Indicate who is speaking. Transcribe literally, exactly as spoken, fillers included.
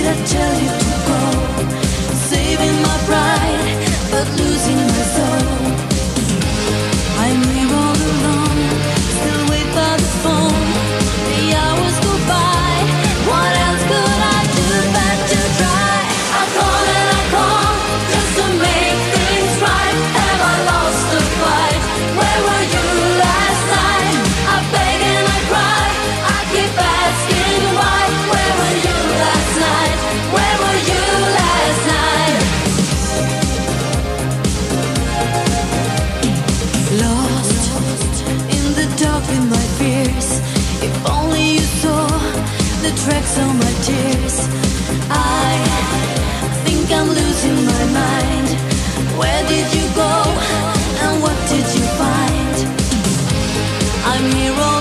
Speaker 1: I tell you to go? Saving my pride, but losing my soul. I'm here all alone, still wait by the phone. The hours go by, what else could I do but to try? I call and I call, just to make things right. Have I lost the fight? Where were you last night? I beg and I cry, I keep asking why. Where were you last night? Where were you last night? Lost in the dark with my fears. If only you saw the tracks on my tears. I think I'm losing my mind. Where did you go and what did you find? I'm here all